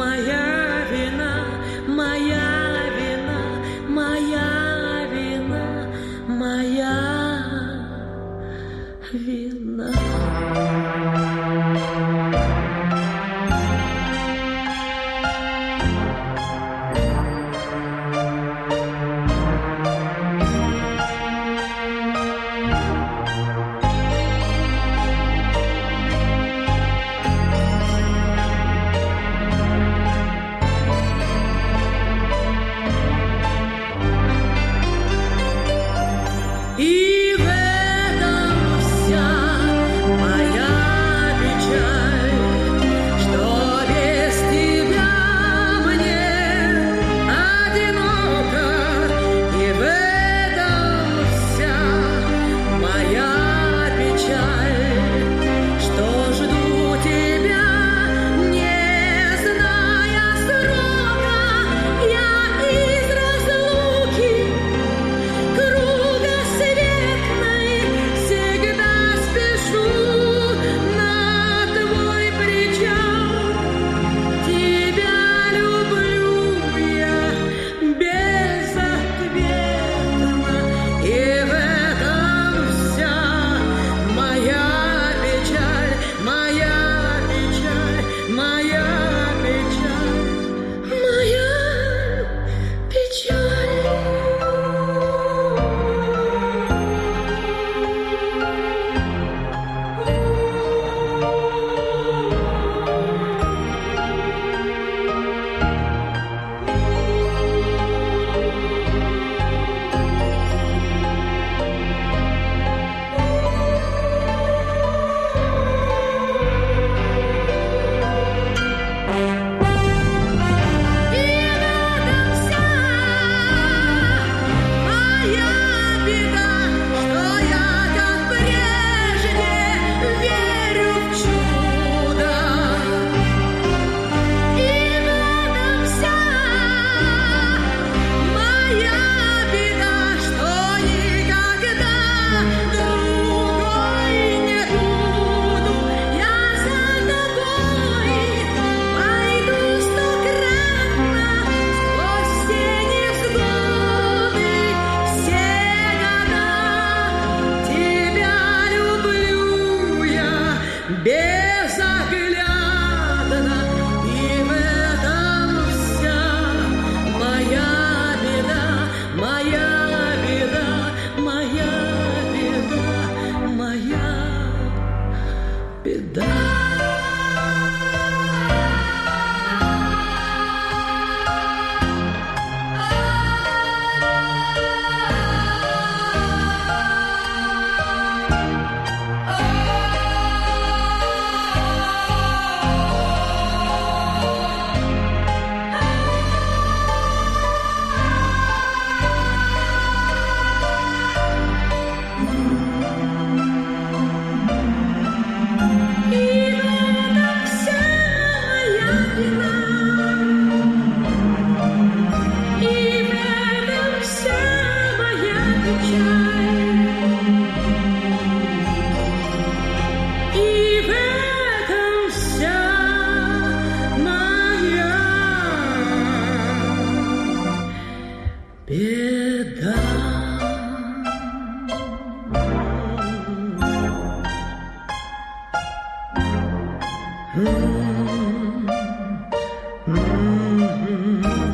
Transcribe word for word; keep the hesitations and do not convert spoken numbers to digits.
моя вина, моя вина, моя вина, моя вина. И в этом вся моя печаль, что без тебя мне одиноко. И в этом вся моя печаль, что жду тебя, не зная срока. Я из разлуки круга светной всегда спешу на твой причал. Тебя люблю я безответно, и в этом вся моя печаль, моя печаль, моя печаль, моя печаль. И в этом вся моя беда, что я, как прежде, верю в чудо. И в этом вся моя беда, что никогда другой не буду. Я за тобой пойду стократно сквозь все невзгоды, все года. Тебя люблю я безоглядно, и в этом вся моя беда, моя беда, моя беда, моя беда. И в этом вся моя вина, и в этом вся моя печаль, и в этом вся моя беда. Mm-hmm. Mm-hmm.